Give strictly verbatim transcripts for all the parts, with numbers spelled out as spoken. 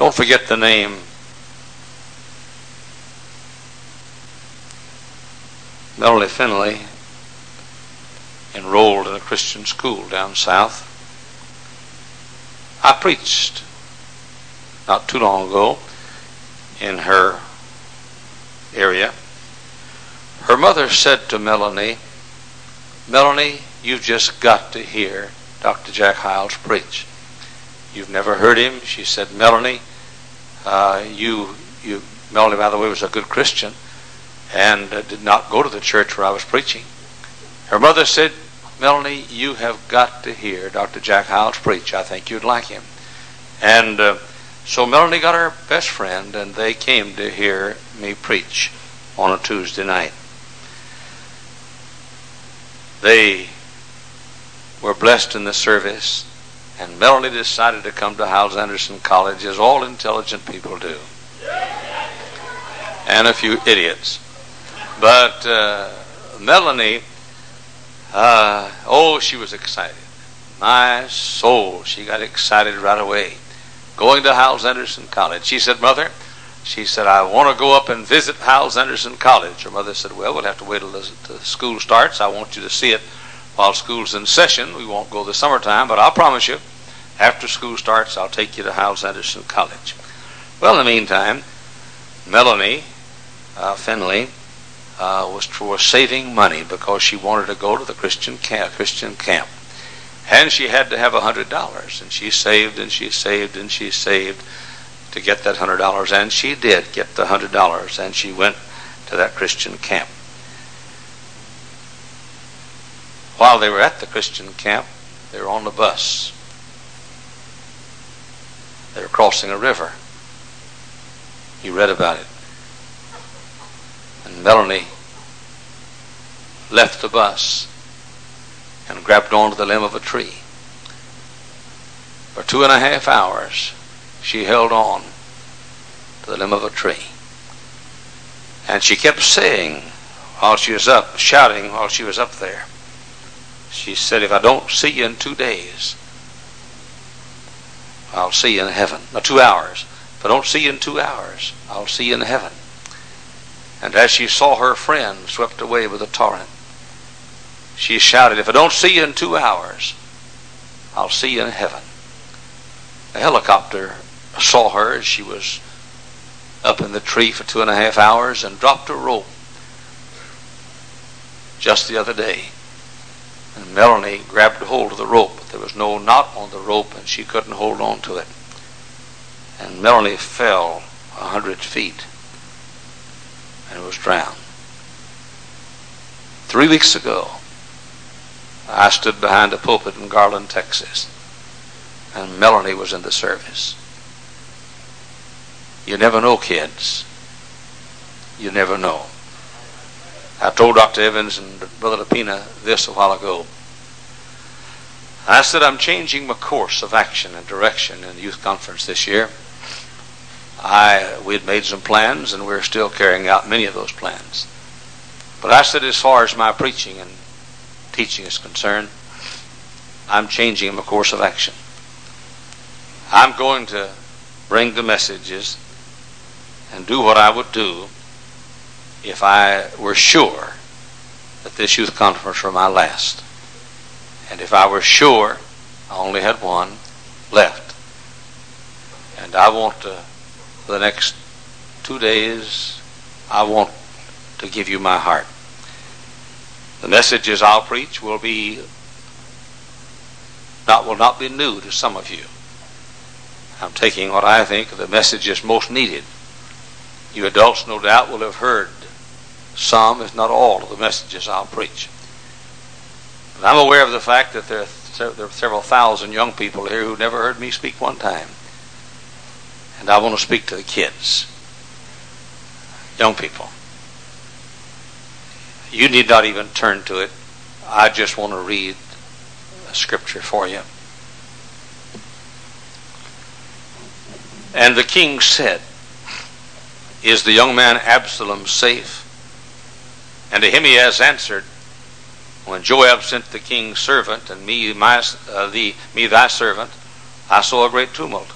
Don't forget the name. Melanie Finley enrolled in a Christian school down south. I preached not too long ago in her area. Her mother said to Melanie, Melanie, you've just got to hear Doctor Jack Hyles preach. You've never heard him? She said, Melanie, uh, you, you, Melanie, by the way, was a good Christian and uh, did not go to the church where I was preaching. Her mother said, Melanie, you have got to hear Doctor Jack Hyles preach. I think you'd like him. And uh, so Melanie got her best friend, and they came to hear me preach on a Tuesday night. They were blessed in the service, and Melanie decided to come to Hyles Anderson College, as all intelligent people do, and a few idiots. But uh, Melanie, uh, oh, she was excited. My soul, she got excited right away. Going to Hyles Anderson College. She said, Mother, she said, I want to go up and visit Hyles Anderson College. Her mother said, well, we'll have to wait till the, the school starts. I want you to see it while school's in session. We won't go this summertime, but I'll promise you, after school starts, I'll take you to Hyles Anderson College. Well, in the meantime, Melanie uh, Finley uh, was for saving money because she wanted to go to the Christian camp, Christian camp. And she had to have a hundred dollars, and she saved and she saved and she saved to get that hundred dollars, and she did get the hundred dollars, and she went to that Christian camp. While they were at the Christian camp, they were on the bus. They were crossing a river. You read about it. And Melanie left the bus and grabbed onto the limb of a tree. For two and a half hours, she held on to the limb of a tree. And she kept saying, while she was up, shouting while she was up there, she said, if I don't see you in two days, I'll see you in heaven. No, two hours. If I don't see you in two hours, I'll see you in heaven. And as she saw her friend swept away with a torrent, she shouted, if I don't see you in two hours, I'll see you in heaven. A helicopter saw her as she was up in the tree for two and a half hours and dropped a rope just the other day. And Melanie grabbed hold of the rope, but there was no knot on the rope and she couldn't hold on to it. And Melanie fell a hundred feet and was drowned. Three weeks ago, I stood behind a pulpit in Garland, Texas, and Melanie was in the service. You never know, kids. You never know. I told Doctor Evans and Brother Lapina this a while ago. I said I'm changing my course of action and direction in the youth conference this year. I we had made some plans, and we're still carrying out many of those plans. But I said, as far as my preaching and teaching is concerned, I'm changing my course of action. I'm going to bring the messages and do what I would do if I were sure that this youth conference were my last. And if I were sure I only had one left. And I want to, for the next two days, I want to give you my heart. The messages I'll preach will be not will not be new to some of you. I'm taking what I think are the messages most needed. You adults, no doubt, will have heard some, if not all, of the messages I'll preach. But I'm aware of the fact that there are, there are several thousand young people here who never heard me speak one time. And I want to speak to the kids. Young people. You need not even turn to it. I just want to read a scripture for you. And the king said, is the young man Absalom safe? And Ahimaaz answered, when Joab sent the king's servant, and me, my, uh, the, me thy servant, I saw a great tumult.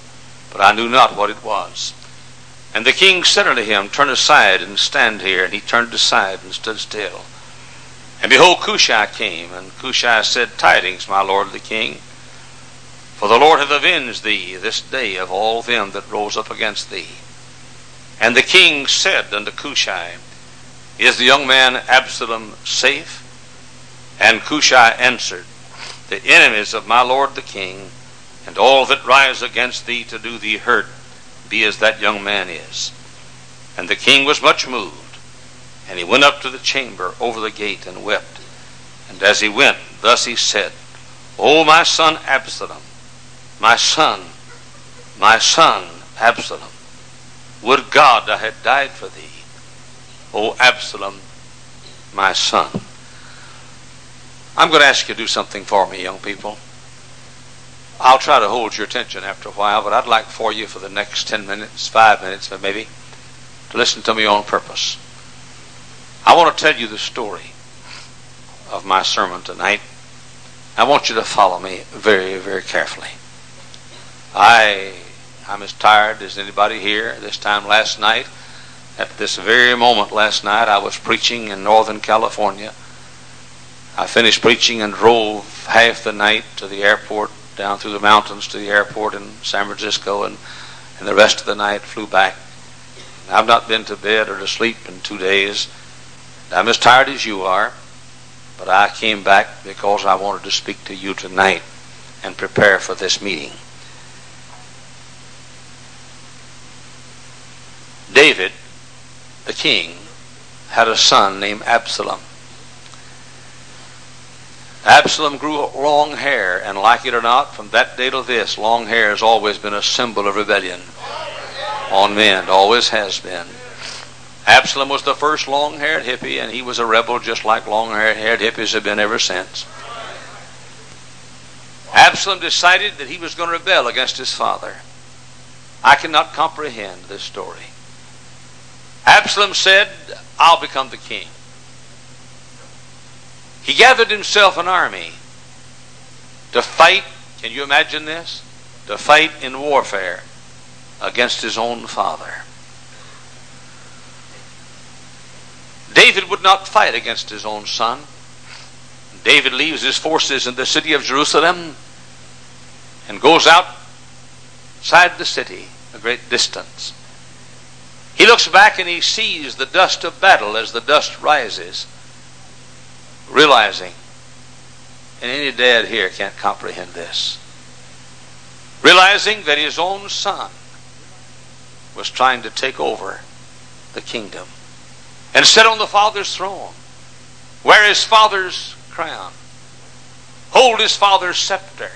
but I knew not what it was. And the king said unto him, Turn aside and stand here. And he turned aside and stood still. And behold, Cushai came, and Cushai said, Tidings, my lord the king, for the Lord hath avenged thee this day of all them that rose up against thee. And the king said unto Cushai, Is the young man Absalom safe? And Cushai answered, The enemies of my lord the king, and all that rise against thee to do thee hurt, be as that young man is. And the king was much moved, and he went up to the chamber over the gate and wept. And as he went, thus he said, O my son Absalom, my son, my son Absalom, would God I had died for thee, O Absalom, my son. I'm going to ask you to do something for me, young people. I'll try to hold your attention after a while, but I'd like for you for the next ten minutes, five minutes maybe, to listen to me on purpose. I want to tell you the story of my sermon tonight. I want you to follow me very, very carefully. I, I'm as tired as anybody here. This time last night, at this very moment last night, I was preaching in Northern California. I finished preaching and drove half the night to the airport, down through the mountains to the airport in San Francisco, and, and the rest of the night flew back. I've not been to bed or to sleep in two days. I'm as tired as you are, but I came back because I wanted to speak to you tonight and prepare for this meeting. David, the king, had a son named Absalom. Absalom grew long hair, and like it or not, from that day to this, long hair has always been a symbol of rebellion on men. Always has been. Absalom was the first long-haired hippie, and he was a rebel just like long-haired hippies have been ever since. Absalom decided that he was going to rebel against his father. I cannot comprehend this story. Absalom said, I'll become the king. He gathered himself an army to fight, can you imagine this? To fight in warfare against his own father. David would not fight against his own son. David leaves his forces in the city of Jerusalem and goes outside the city a great distance. He looks back and he sees the dust of battle as the dust rises, realizing, and any dad here can't comprehend this, realizing that his own son was trying to take over the kingdom and sit on the father's throne, wear his father's crown, hold his father's scepter,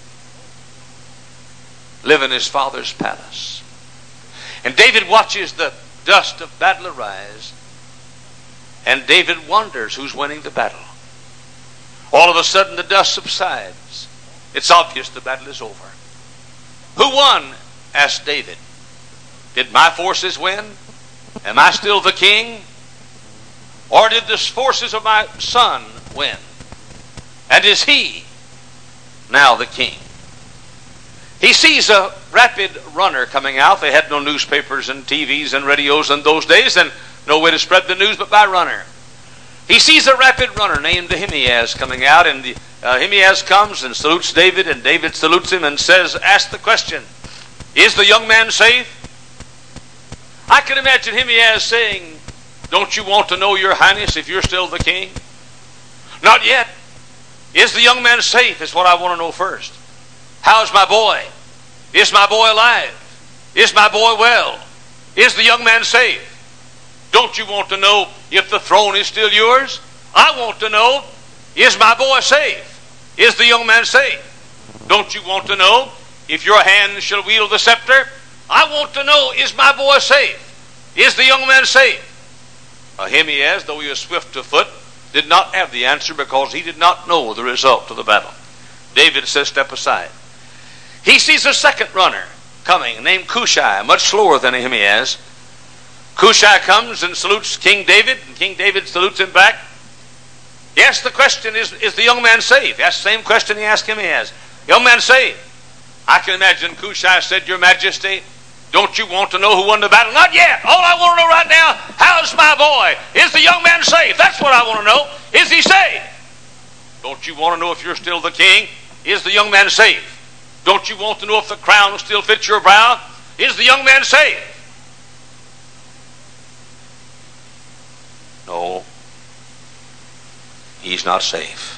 live in his father's palace. And David watches the dust of battle arise, and David wonders who's winning the battle. All of a sudden the dust subsides. It's obvious the battle is over. Who won? Asked David. Did my forces win? Am I still the king? Or did the forces of my son win? And is he now the king? He sees a rapid runner coming out. They had no newspapers and T Vs and radios in those days, and no way to spread the news but by runner. He sees a rapid runner named Ahimaaz coming out, and the, uh, Ahimaaz comes and salutes David, and David salutes him and says, ask the question, is the young man safe? I can imagine Ahimaaz saying, don't you want to know, your highness, if you're still the king? Not yet. Is the young man safe is what I want to know first. How's my boy? Is my boy alive? Is my boy well? Is the young man safe? Don't you want to know if the throne is still yours? I want to know, is my boy safe? Is the young man safe? Don't you want to know if your hand shall wield the scepter? I want to know, is my boy safe? Is the young man safe? Ahimaaz, though he was swift of foot, did not have the answer because he did not know the result of the battle. David says, step aside. He sees a second runner coming named Cushai, much slower than Ahimaaz. Cushai comes and salutes King David, and King David salutes him back. He asks the question, is, is the young man safe? He asks the same question he asked Ahimaaz. Young man safe? I can imagine Cushai said, Your Majesty, don't you want to know who won the battle? Not yet. All I want to know right now, how's my boy? Is the young man saved? That's what I want to know. Is he saved? Don't you want to know if you're still the king? Is the young man saved? Don't you want to know if the crown still fits your brow? Is the young man saved? No, he's not safe.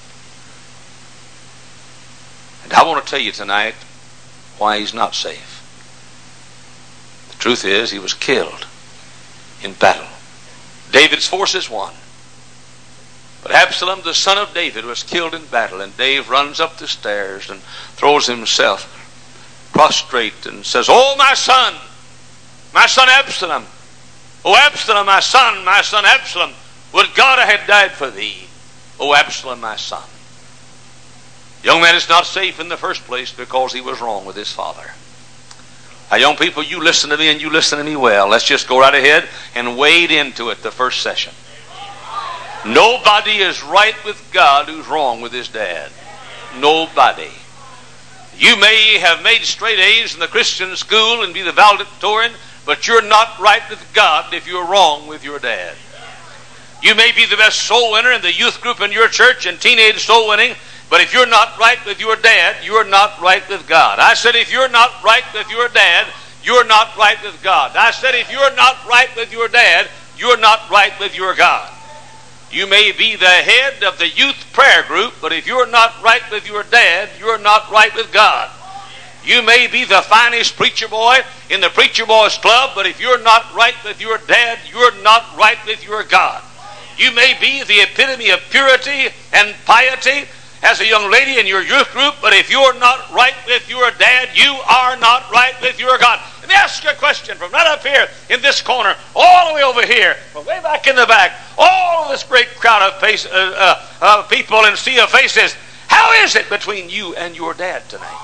And I want to tell you tonight why he's not safe. The truth is, he was killed in battle. David's forces won. But Absalom, the son of David, was killed in battle. And Dave runs up the stairs and throws himself prostrate and says, Oh, my son, my son Absalom. Oh, Absalom, my son, my son Absalom. Would God I had died for thee. Oh, Absalom, my son. The young man is not safe in the first place because he was wrong with his father. Now, young people, you listen to me and you listen to me well. Let's just go right ahead and wade into it the first session. Nobody is right with God who's wrong with his dad. Nobody. You may have made straight A's in the Christian school and be the valedictorian, but you're not right with God if you're wrong with your dad. You may be the best soul winner in the youth group in your church and teenage soul winning, but if you're not right with your dad, you're not right with God. I said if you're not right with your dad, you're not right with God. I said if you're not right with your dad, you're not right with your God. You may be the head of the youth prayer group, but if you're not right with your dad, you're not right with God. You may be the finest preacher boy in the preacher boys club, but if you're not right with your dad, you're not right with your God. You may be the epitome of purity and piety as a young lady in your youth group, but if you're not right with your dad, you are not right with your God. Let me ask you a question from right up here in this corner, all the way over here, from way back in the back, all of this great crowd of face, uh, uh, uh, people and sea of faces. How is it between you and your dad tonight?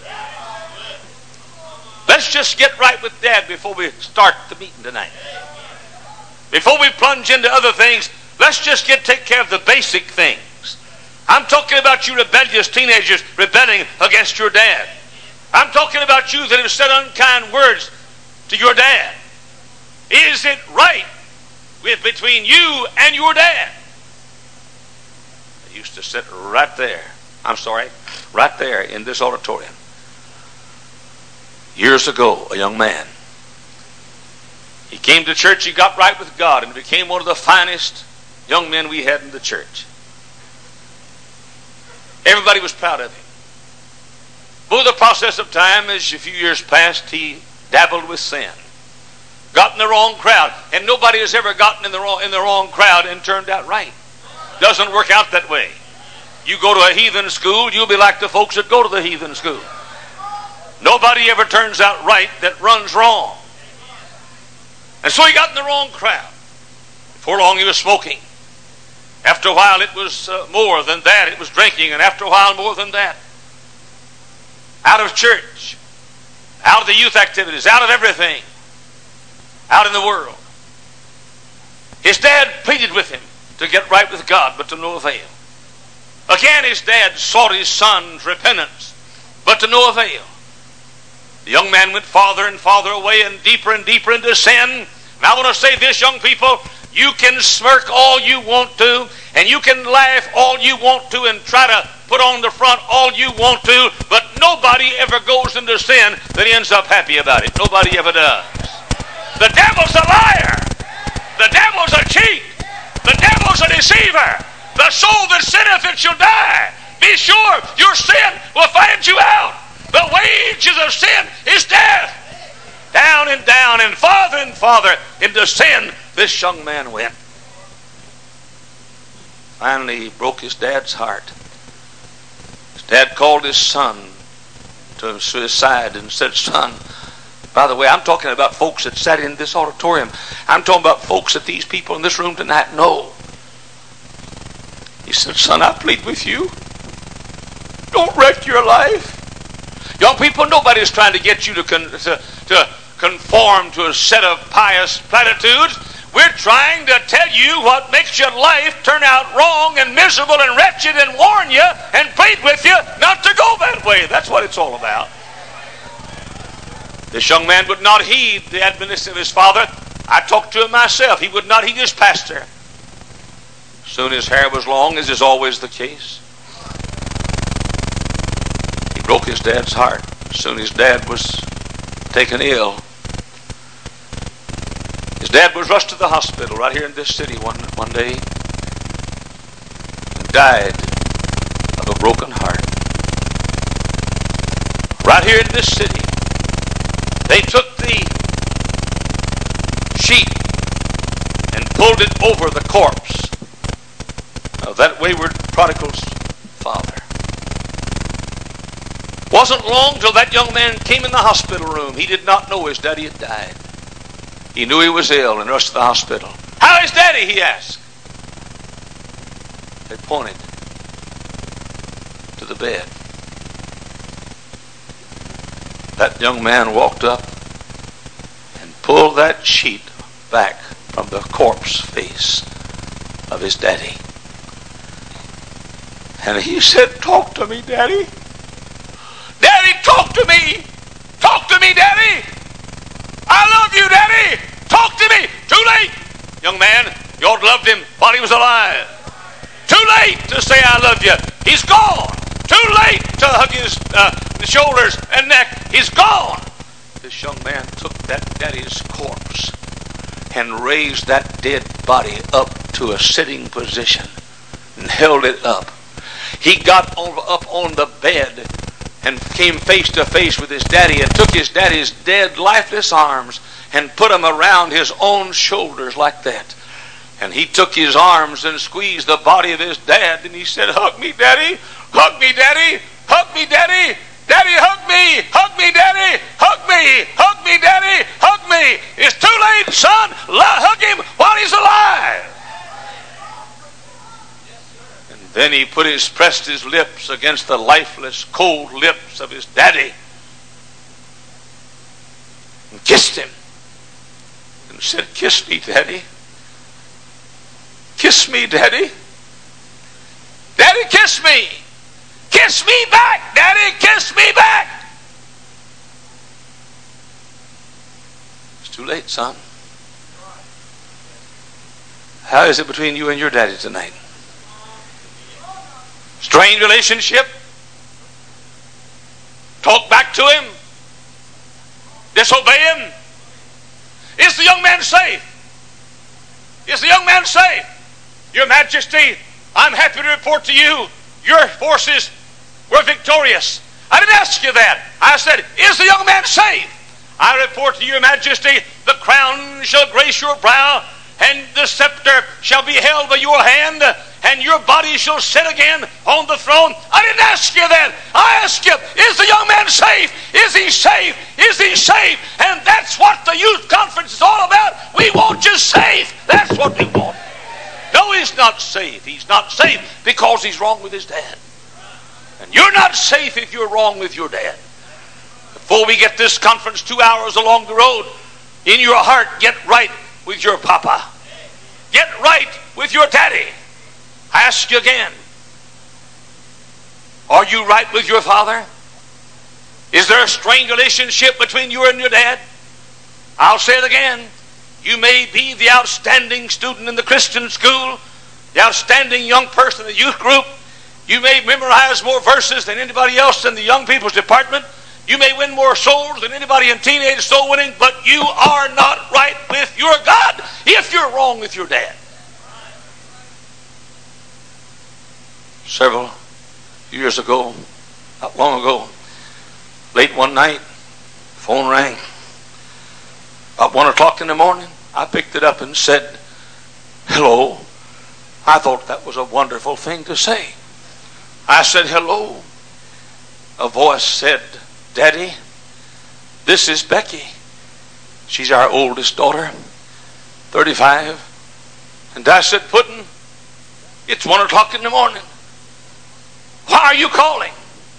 Let's just get right with Dad before we start the meeting tonight. Before we plunge into other things, let's just get take care of the basic things. I'm talking about you rebellious teenagers rebelling against your dad. I'm talking about you that have said unkind words to your dad. Is it right with between you and your dad? I used to sit right there. I'm sorry, right there in this auditorium. Years ago, a young man. He came to church, he got right with God, and became one of the finest young men we had in the church. Everybody was proud of him. But the process of time, as a few years passed, he dabbled with sin. Got in the wrong crowd. And nobody has ever gotten in the wrong, in the wrong crowd and turned out right. Doesn't work out that way. You go to a heathen school, you'll be like the folks that go to the heathen school. Nobody ever turns out right that runs wrong. And so he got in the wrong crowd. Before long he was smoking. After a while it was uh, more than that. It was drinking. And after a while more than that. Out of church. Out of the youth activities. Out of everything. Out in the world. His dad pleaded with him to get right with God, but to no avail. Again his dad sought his son's repentance, but to no avail. The young man went farther and farther away and deeper and deeper into sin. And I want to say this, young people, you can smirk all you want to, and you can laugh all you want to, and try to put on the front all you want to, but nobody ever goes into sin that ends up happy about it. Nobody ever does. The devil's a liar. The devil's a cheat. The devil's a deceiver. The soul that sinneth, it shall die. Be sure your sin will find you out. The wages of sin is death. Down and down and farther and farther into sin this young man went. Finally, he broke his dad's heart. His dad called his son to his side and said, son, by the way, I'm talking about folks that sat in this auditorium. I'm talking about folks that these people in this room tonight know. He said, son, I plead with you. Don't wreck your life. Young people, nobody is trying to get you to, con- to, to conform to a set of pious platitudes. We're trying to tell you what makes your life turn out wrong and miserable and wretched and warn you and plead with you not to go that way. That's what it's all about. This young man would not heed the admonition of his father. I talked to him myself. He would not heed his pastor. Soon his hair was long, as is always the case. He broke his dad's heart. Soon his dad was taken ill. His dad was rushed to the hospital right here in this city one, one day and died of a broken heart. Right here in this city, they took the sheet and pulled it over the corpse of that wayward prodigal's father. Wasn't long till that young man came in the hospital room. He did not know his daddy had died. He knew he was ill and rushed to the hospital. How is daddy? He asked. They pointed to the bed. That young man walked up and pulled that sheet back from the corpse face of his daddy. And he said, "Talk to me, Daddy. Daddy, talk to me. Talk to me, Daddy. I love you, Daddy. Talk to me." Too late, young man. You ought to loved him while he was alive. Too late to say I love you. He's gone. Too late to hug his uh, shoulders and neck. He's gone. This young man took that daddy's corpse and raised that dead body up to a sitting position and held it up. He got on, up on the bed and came face to face with his daddy and took his daddy's dead, lifeless arms and put them around his own shoulders like that. And he took his arms and squeezed the body of his dad and he said, "Hug me, Daddy. Hug me, Daddy. Hug me, Daddy. Daddy, hug me. Hug me, Daddy. Hug me. Hug me, Daddy. Hug me. It's too late, son. Hug him while he's alive." Then he put his, pressed his lips against the lifeless, cold lips of his daddy and kissed him and said, "Kiss me, Daddy. Kiss me, Daddy. Daddy, kiss me. Kiss me back, Daddy. Kiss me back." It's too late, son. How is it between you and your daddy tonight? Strained relationship? Talk back to him? Disobey him? Is the young man safe? Is the young man safe? Your Majesty, I'm happy to report to you, your forces were victorious. I didn't ask you that. I said, is the young man safe? I report to your Majesty, the crown shall grace your brow, and the scepter shall be held by your hand, and your body shall sit again on the throne. I didn't ask you that. I asked you, is the young man safe? Is he safe? Is he safe? And that's what the youth conference is all about. We want you safe. That's what we want. No, he's not safe. He's not safe because he's wrong with his dad. And you're not safe if you're wrong with your dad. Before we get this conference two hours along the road, in your heart, get right with your papa. Get right with your daddy. I ask you again, are you right with your father? Is there a strained relationship between you and your dad? I'll say it again. You may be the outstanding student in the Christian school, the outstanding young person in the youth group. You may memorize more verses than anybody else in the young people's department. You may win more souls than anybody in teenage soul winning, but you are not right with your God if you're wrong with your dad. Several years ago, not long ago, late one night, phone rang. About one o'clock in the morning, I picked it up and said, "Hello." I thought that was a wonderful thing to say. I said, "Hello." A voice said, "Daddy, this is Becky. She's our oldest daughter, thirty-five. And I said, "Puddin', it's one o'clock in the morning. Why are you calling?"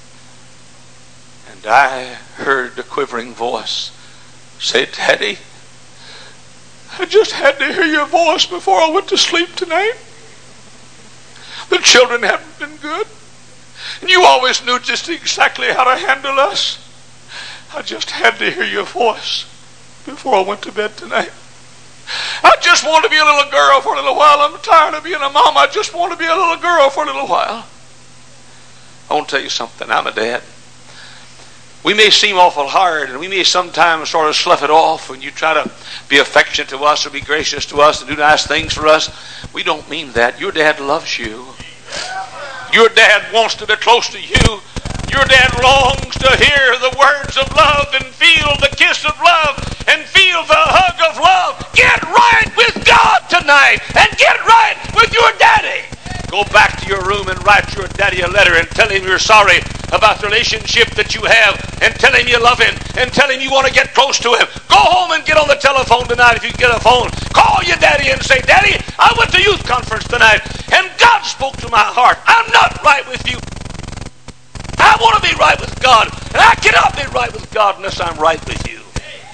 And I heard the quivering voice say, "Daddy, I just had to hear your voice before I went to sleep tonight. The children haven't been good. And you always knew just exactly how to handle us. I just had to hear your voice before I went to bed tonight. I just want to be a little girl for a little while. I'm tired of being a mom. I just want to be a little girl for a little while. I want to tell you something. I'm a dad. We may seem awful hard, and we may sometimes sort of slough it off when you try to be affectionate to us or be gracious to us and do nice things for us. We don't mean that. Your dad loves you. Your dad wants to be close to you. Your dad longs to hear the words of love and feel the kiss of love and feel the hug of love. Get right with God tonight and get right with your daddy. Go back to your room and write your daddy a letter and tell him you're sorry about the relationship that you have, and tell him you love him, and tell him you want to get close to him. Go home and get on the telephone tonight if you can get a phone. Call your daddy and say, Daddy, I went to youth conference tonight and God spoke to my heart. I'm not right with you. I want to be right with God, and I cannot be right with God unless I'm right with you.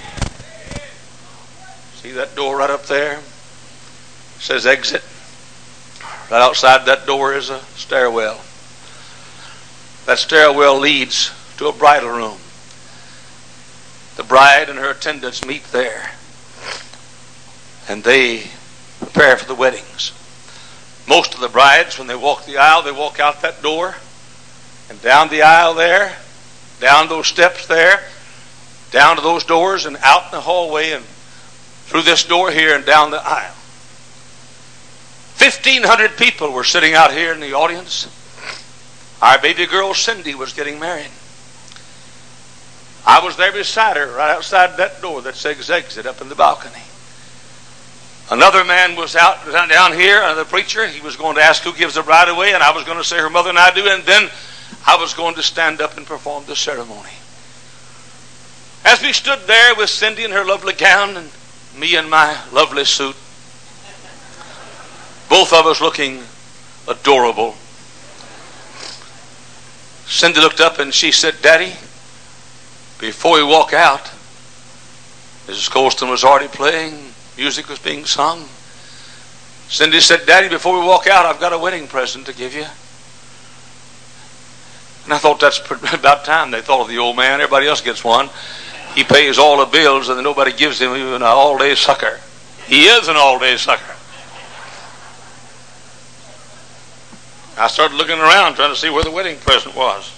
See that door right up there? It says exit. Right outside that door is a stairwell. That stairwell leads to a bridal room. The bride and her attendants meet there, and they prepare for the weddings. Most of the brides, when they walk the aisle, they walk out that door, and down the aisle there, down those steps there, down to those doors, and out in the hallway, and through this door here, and down the aisle. Fifteen hundred people were sitting out here in the audience. Our baby girl Cindy was getting married. I was there beside her, right outside that door that says exit up in the balcony. Another man was out down here, another preacher. He was going to ask who gives the bride away, and I was going to say her mother and I do, and then I was going to stand up and perform the ceremony. As we stood there with Cindy in her lovely gown and me in my lovely suit, both of us looking adorable, Cindy looked up and she said, Daddy, before we walk out, Missus Colston was already playing, music was being sung. Cindy said, Daddy, before we walk out, I've got a wedding present to give you. And I thought that's about time they thought of the old man. Everybody else gets one. He pays all the bills and then nobody gives him even an all-day sucker. He is an all-day sucker. I started looking around trying to see where the wedding present was.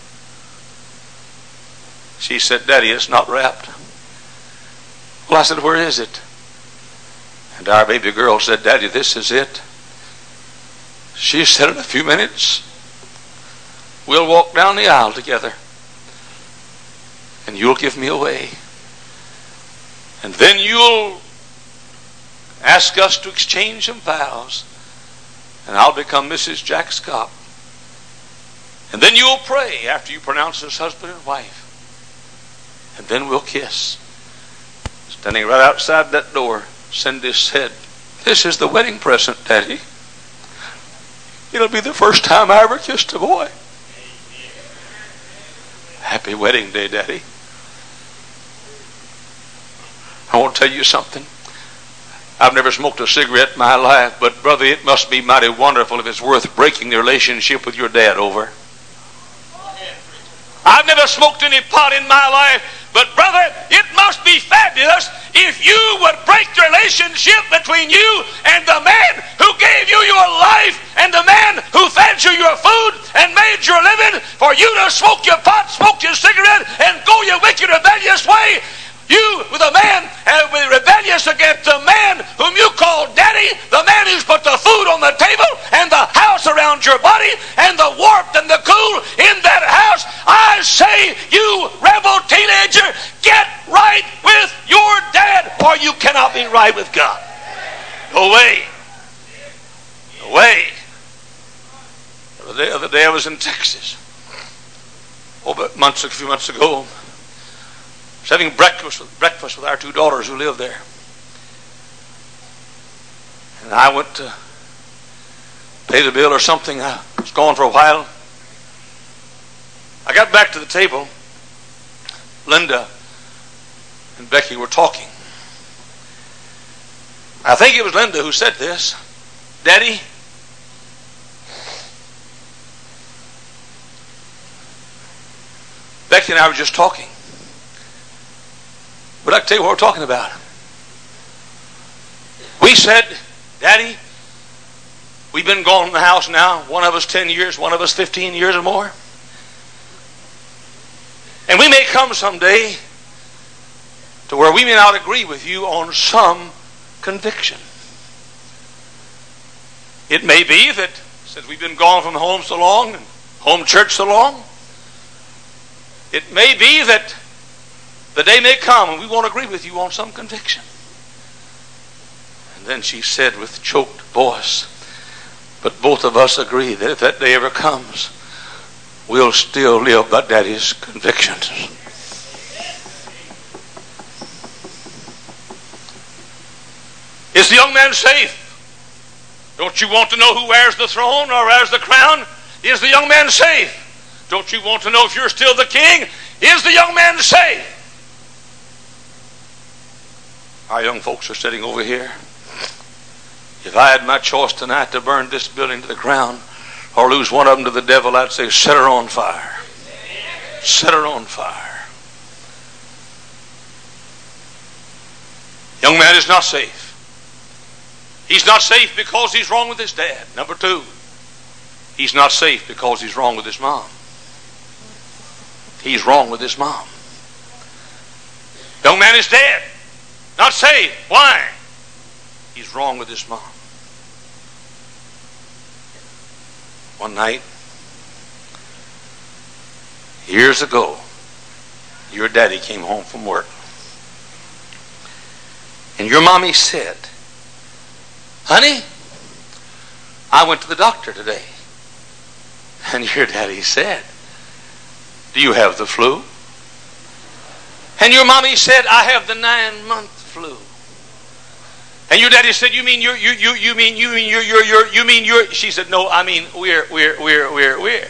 She said, Daddy, it's not wrapped. Well, I said, where is it? And our baby girl said, Daddy, this is it. She said, in a few minutes, we'll walk down the aisle together and you'll give me away. And then you'll ask us to exchange some vows. And I'll become Missus Jack Scott. And then you'll pray after you pronounce us husband and wife. And then we'll kiss. Standing right outside that door, Cindy said, this is the wedding present, Daddy. It'll be the first time I ever kissed a boy. Happy wedding day, Daddy. I want to tell you something. I've never smoked a cigarette in my life, but brother, it must be mighty wonderful if it's worth breaking the relationship with your dad over. I've never smoked any pot in my life, but brother, it must be fabulous if you would break the relationship between you and the man who gave you your life and the man who fed you your food and made your living for you to smoke your pot, smoke your cigarette, and go your wicked, rebellious way. You, with a man, have been rebellious against the man whom you call daddy, the man who's put the food on the table and the house around your body and the warmth and the cool in that house. I say, you rebel teenager, get right with your dad or you cannot be right with God. No way. No way. The other day I was in Texas. Oh, but months, a few months ago. I was having breakfast with, breakfast with our two daughters who live there. And I went to pay the bill or something. I was gone for a while. I got back to the table. Linda and Becky were talking. I think it was Linda who said this. Daddy, Becky and I were just talking. But I can tell you what we're talking about. We said, Daddy, we've been gone from the house now, one of us ten years, one of us fifteen years or more. And we may come someday to where we may not agree with you on some conviction. It may be that since we've been gone from home so long and home church so long, it may be that the day may come and we won't agree with you on some conviction. And then she said with choked voice, but both of us agree that if that day ever comes, we'll still live by Daddy's convictions. Is the young man safe? Don't you want to know who wears the throne or wears the crown? Is the young man safe? Don't you want to know if you're still the king? Is the young man safe? Our young folks are sitting over here. If I had my choice tonight to burn this building to the ground or lose one of them to the devil, I'd say, set her on fire. Set her on fire. Young man is not safe. He's not safe because he's wrong with his dad. Number two, he's not safe because he's wrong with his mom. He's wrong with his mom. Young man is dead. Not safe. Why? He's wrong with his mom. One night, years ago, your daddy came home from work. And your mommy said, honey, I went to the doctor today. And your daddy said, do you have the flu? And your mommy said, I have the nine-month flu. And your daddy said, you mean you're, you you you mean you mean you're you're you're you mean you're she said, no, I mean we're we're we're we're we're.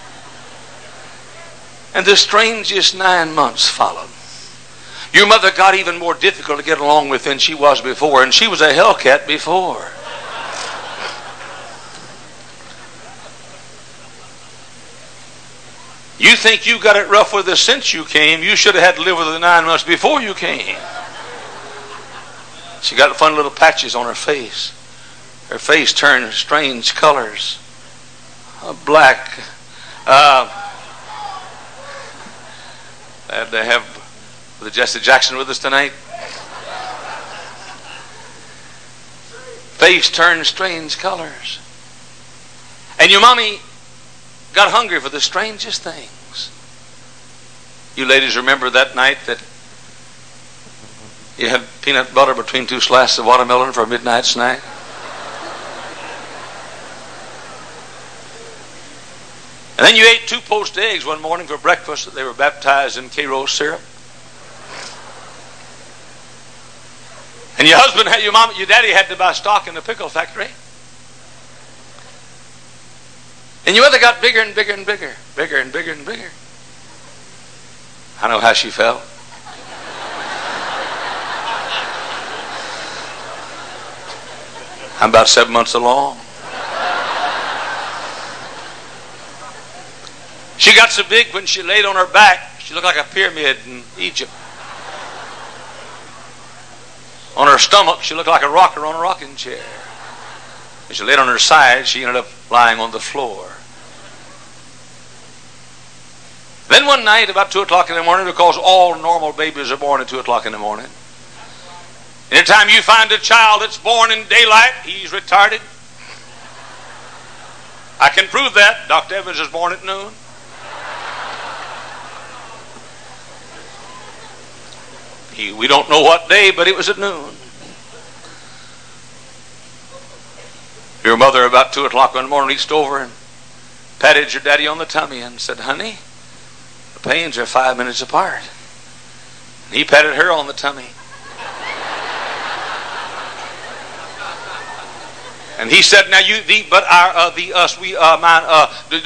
And the strangest nine months followed. Your mother got even more difficult to get along with than she was before, and she was a hellcat before. You think you got it rough with her since you came. You should have had to live with her nine months before you came. She got fun little patches on her face. Her face turned strange colors. Uh, black. Uh, glad to have Brother Jesse Jackson with us tonight. Face turned strange colors. And your mommy got hungry for the strangest things. You ladies remember that night that you had peanut butter between two slices of watermelon for a midnight snack? And then you ate two poached eggs one morning for breakfast that they were baptized in Kairos syrup. And your husband had, your mom, your daddy had to buy stock in the pickle factory. And your mother got bigger and bigger and bigger, bigger and bigger and bigger. I know how she felt. I'm about seven months along. She got so big when she laid on her back, she looked like a pyramid in Egypt. On her stomach, she looked like a rocker on a rocking chair. When she laid on her side, she ended up lying on the floor. Then one night, about two o'clock in the morning, because all normal babies are born at two o'clock in the morning. Anytime you find a child that's born in daylight, he's retarded. I can prove that. Doctor Evans is born at noon. He, we don't know what day, but it was at noon. Your mother, about two o'clock one morning, reached over and patted your daddy on the tummy and said, honey, the pains are five minutes apart. And he patted her on the tummy. And he said, now you, the, but our, uh, the, us, we, uh, mine, uh, you,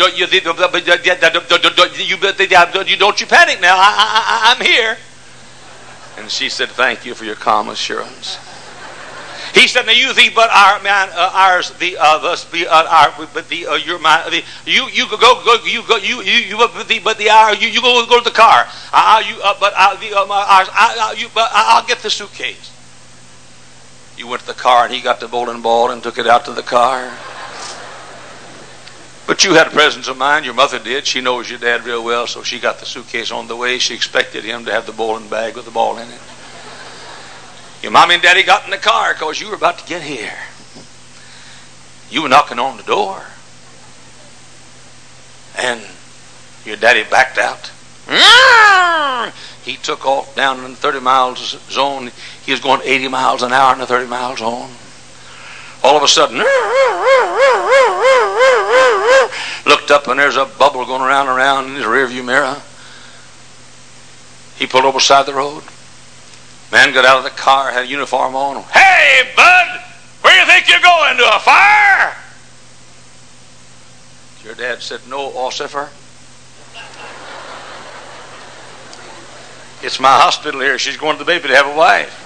you, don't you panic now, I, I, I'm here. And she said, thank you for your calm assurance. He said, "Now you thee, but our man, uh, ours the uh, us be uh, our, but the uh, your my the, you you go go you go you you you but the but the our you you go go to the car. I you uh, but uh, the uh, my, ours I, I you but I'll get the suitcase." You went to the car and he got the bowling ball and took it out to the car. But you had a presence of mind. Your mother did. She knows your dad real well, so she got the suitcase on the way. She expected him to have the bowling bag with the ball in it. Your mommy and daddy got in the car because you were about to get here. You were knocking on the door. And your daddy backed out. He took off down in the thirty miles zone. He was going eighty miles an hour in the thirty mile zone. All of a sudden, looked up and there's a bubble going around and around in his rearview mirror. He pulled over beside the road. Man got out of the car, had a uniform on. "Hey, bud, where do you think you're going? To a fire?" Your dad said, "No, Ossifer. It's my hospital here. She's going to the baby to have a wife."